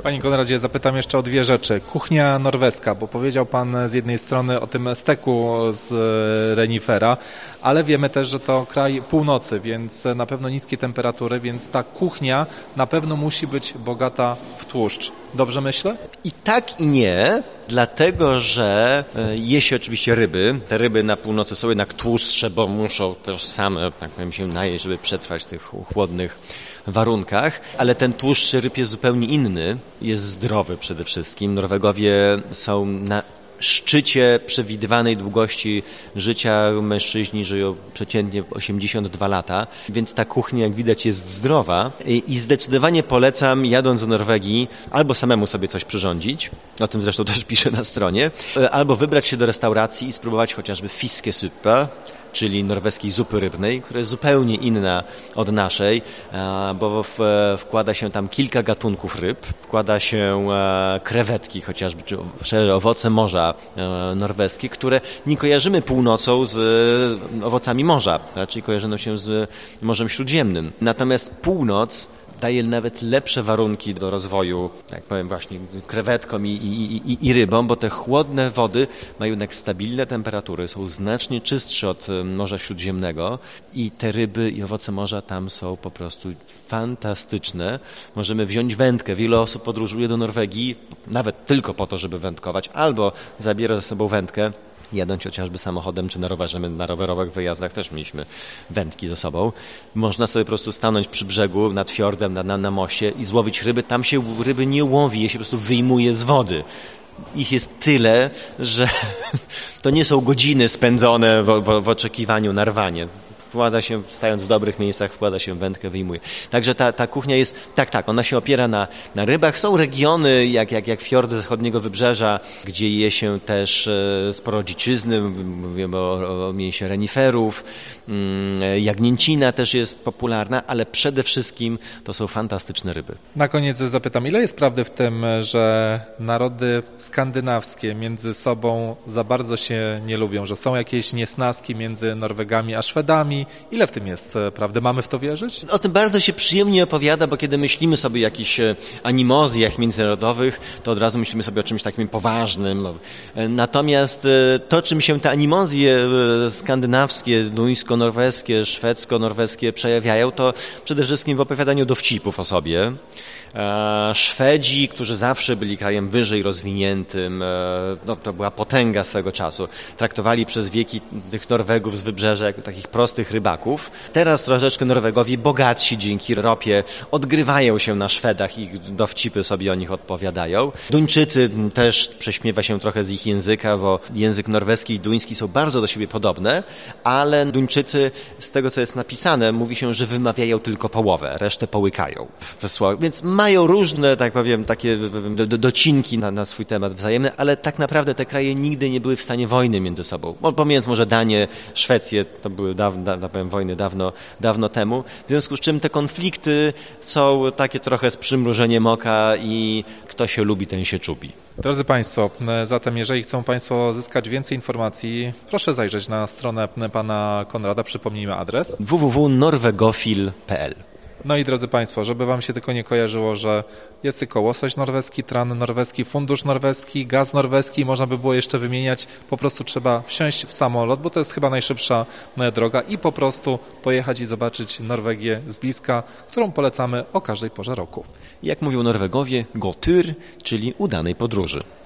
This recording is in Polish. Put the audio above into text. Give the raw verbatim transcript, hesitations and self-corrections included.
Panie Konradzie, zapytam jeszcze o dwie rzeczy. Kuchnia norweska, bo powiedział Pan z jednej strony o tym steku z renifera, ale wiemy też, że to kraj północy, więc na pewno niskie temperatury, więc ta kuchnia na pewno musi być bogata w tłuszcz. Dobrze myślę? I tak i nie, dlatego że je się oczywiście ryby. Te ryby na północy są jednak tłustsze, bo muszą też same, tak powiem, się najeść, żeby przetrwać w tych chłodnych warunkach, ale ten tłuszcz ryb jest zupełnie inny, jest zdrowy przede wszystkim. Norwegowie są na szczycie przewidywanej długości życia. Mężczyźni żyją przeciętnie osiemdziesiąt dwa lata, więc ta kuchnia, jak widać, jest zdrowa i zdecydowanie polecam, jadąc do Norwegii, albo samemu sobie coś przyrządzić, o tym zresztą też piszę na stronie, albo wybrać się do restauracji i spróbować chociażby fiskesuppe, czyli norweskiej zupy rybnej, która jest zupełnie inna od naszej, bo wkłada się tam kilka gatunków ryb, wkłada się krewetki chociażby, czy owoce morza norweskie, które nie kojarzymy północą z owocami morza, raczej kojarzymy się z Morzem Śródziemnym. Natomiast północ daje nawet lepsze warunki do rozwoju, jak powiem właśnie, krewetkom i, i, i, i rybom, bo te chłodne wody mają jednak stabilne temperatury, są znacznie czystsze od Morza Śródziemnego i te ryby i owoce morza tam są po prostu fantastyczne. Możemy wziąć wędkę. Wiele osób podróżuje do Norwegii nawet tylko po to, żeby wędkować, albo zabiera ze sobą wędkę, jadąc chociażby samochodem czy na rowerze. My na rowerowych wyjazdach też mieliśmy wędki ze sobą. Można sobie po prostu stanąć przy brzegu, nad fiordem, na, na, na moście i złowić ryby. Tam się ryby nie łowi, je się po prostu wyjmuje z wody. Ich jest tyle, że to nie są godziny spędzone w, w, w oczekiwaniu na rwanie. Wkłada się, stając w dobrych miejscach, wkłada się wędkę, wyjmuje. Także ta, ta kuchnia jest, tak, tak, ona się opiera na, na rybach. Są regiony, jak, jak, jak fiordy zachodniego wybrzeża, gdzie je się też e, sporo dziczyzny, mówimy o, o mięsie reniferów, mm, jagnięcina też jest popularna, ale przede wszystkim to są fantastyczne ryby. Na koniec zapytam, ile jest prawdy w tym, że narody skandynawskie między sobą za bardzo się nie lubią, że są jakieś niesnaski między Norwegami a Szwedami? Ile w tym jest prawdy? Mamy w to wierzyć? O tym bardzo się przyjemnie opowiada, bo kiedy myślimy sobie o jakichś animozjach międzynarodowych, to od razu myślimy sobie o czymś takim poważnym. Natomiast to, czym się te animozje skandynawskie, duńsko-norweskie, szwedzko-norweskie przejawiają, to przede wszystkim w opowiadaniu dowcipów o sobie. Szwedzi, którzy zawsze byli krajem wyżej rozwiniętym, no to była potęga swego czasu, traktowali przez wieki tych Norwegów z wybrzeża jako takich prostych rybaków. Teraz troszeczkę Norwegowie bogatsi dzięki ropie odgrywają się na Szwedach i ich dowcipy sobie o nich odpowiadają. Duńczycy też prześmiewa się trochę z ich języka, bo język norweski i duński są bardzo do siebie podobne, ale Duńczycy, z tego co jest napisane, mówi się, że wymawiają tylko połowę, resztę połykają. Więc mają różne, tak powiem, takie do, do, docinki na, na swój temat wzajemne, ale tak naprawdę te kraje nigdy nie były w stanie wojny między sobą. Pomijając może Danię, Szwecję, to były dawno, da, powiem, wojny dawno, dawno temu. W związku z czym te konflikty są takie trochę z przymrużeniem oka i kto się lubi, ten się czubi. Drodzy Państwo, zatem jeżeli chcą Państwo zyskać więcej informacji, proszę zajrzeć na stronę pana Konrada, przypomnijmy adres w w w kropka norwegofil kropka p l. No i drodzy Państwo, żeby Wam się tylko nie kojarzyło, że jest tylko łosoś norweski, tran norweski, fundusz norweski, gaz norweski, można by było jeszcze wymieniać, po prostu trzeba wsiąść w samolot, bo to jest chyba najszybsza droga i po prostu pojechać i zobaczyć Norwegię z bliska, którą polecamy o każdej porze roku. Jak mówią Norwegowie, go tur, czyli udanej podróży.